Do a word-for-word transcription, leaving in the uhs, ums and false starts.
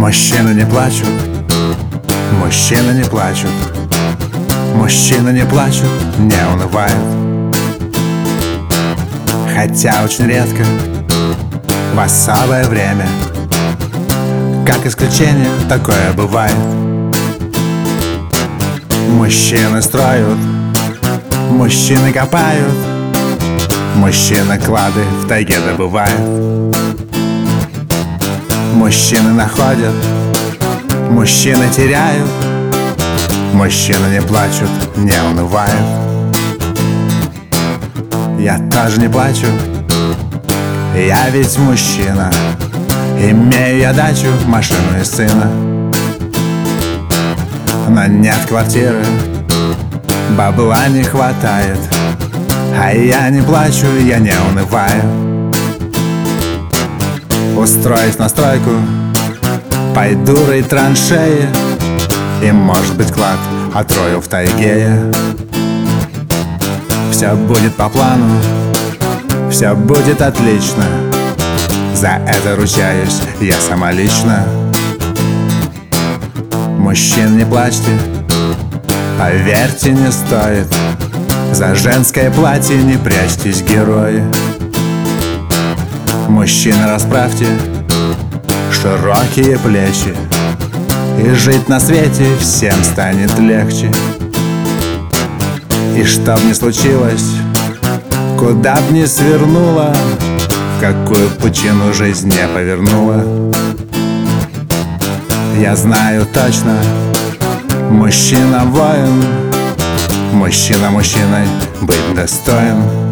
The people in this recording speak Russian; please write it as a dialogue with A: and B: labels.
A: Мужчины не плачут, мужчины не плачут, мужчины не плачут, не унывают. Хотя очень редко, в особое время, как исключение, такое бывает. Мужчины строят, мужчины копают, мужчины клады в тайге добывают. Мужчины находят, мужчины теряют, мужчины не плачут, не унывают. Я тоже не плачу, я ведь мужчина, имею я дачу, машину и сына. Но нет квартиры, бабла не хватает, а я не плачу, я не унываю. Устроить настройку, пойду рыть траншеи, и, может быть, клад отрою в тайге. Все будет по плану, все будет отлично, за это ручаюсь я сама лично. Мужчин, не плачьте, поверьте, не стоит, за женское платье не прячьтесь, герои. Мужчины, расправьте широкие плечи, и жить на свете всем станет легче. И чтоб ни случилось, куда б ни свернула, в какую пучину жизнь не повернула, я знаю точно, мужчина воин, мужчина мужчиной быть достоин.